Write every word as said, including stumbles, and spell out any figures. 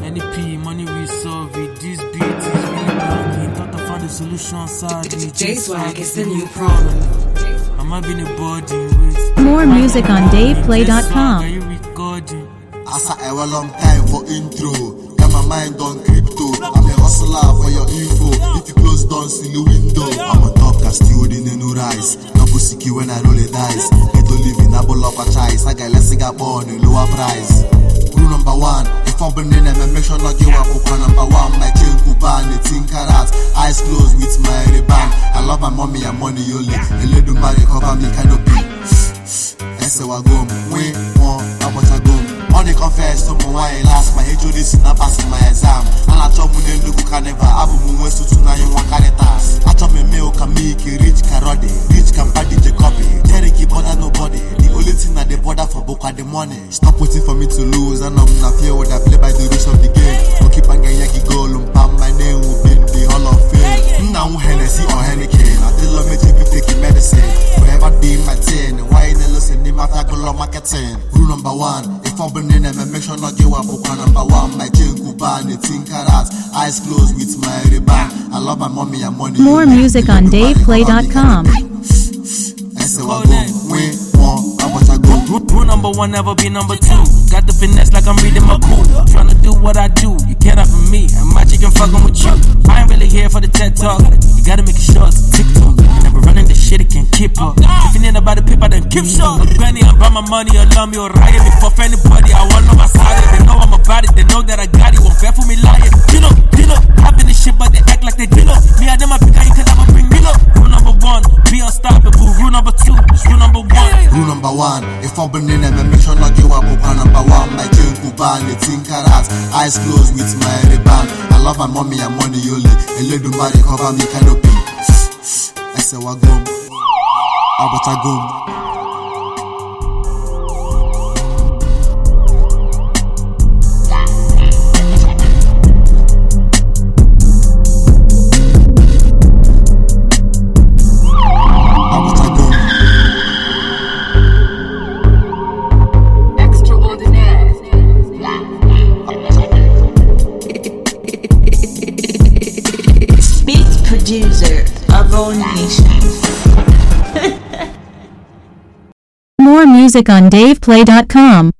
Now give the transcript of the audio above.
N E P, money we solve it. This beat is really blocking. Thought I found the solution, sadly. J-Swag is the new problem. I'm having a body with more music on Dave Play dot com. Are you recording? Asa ever long time for intro. Got my mind on crypto. I'm a hustler for your info. If you close doors in the window, I'm a top castode in the new rise. Double siki when I roll the dice. Get to live in a bowl of a choice. I got less Singapore on a lower price. Rule number one, if I'm burning them, make sure not give up. Number one, my chain coupon, eighteen carats, eyes closed with my reband. I love my mommy and money only. A little marry cover me canopy. I say I go, win one, I want to go. Money confess, so my why last my H O D is not passing my exam. And I told me them look can never have a moon to tonight in one caritas. I told me milk can make a rich carrot, rich can buy the copy. Terry keep bother nobody. The only thing that they bother for book at the money. Stop waiting for me to lose, and I'm not here when I play by the rules of the game. I'll keep on getting Yankee goal, and my name will be the Hall of Fame. Now Hennessy or Henneken, I tell them to be taking medicine. Forever be my ten, why in the listen, they matter go marketing. Rule number one, if I'm burning them, make sure not give up. Number one, my chain coupon, eighteen carats, eyes closed with my reband. I love my mommy and money. More music on Dave Play dot com. Rule number one, never be number two. Got the finesse like I'm reading my cool. Tryna do what I do, you can't have for me. And my chicken fucking with you. I ain't really here for the TED Talk. You gotta make it short, TikTok. I never running this shit, it can't keep up. If you need about the paper, then keep short. Granny, I buy my money, allow me or riot. Before for anybody, I want know my side. They know I'm about it, they know that I got it. Won't fair for me lying. You know, you know, I've been this shit, but they act like they did up. Me, I them my pick, you can never bring me up. Rule number one, be unstoppable. Rule number two, is rule number one. Rule number one, if I'm burning them, make sure not give up. Number one, my chain coupon, eighteen carats, eyes closed with my reband. I love my mommy and money only. A little money cover me canopy. I say what go, I but I go. Producer of all nations. More music on Dave Play dot com.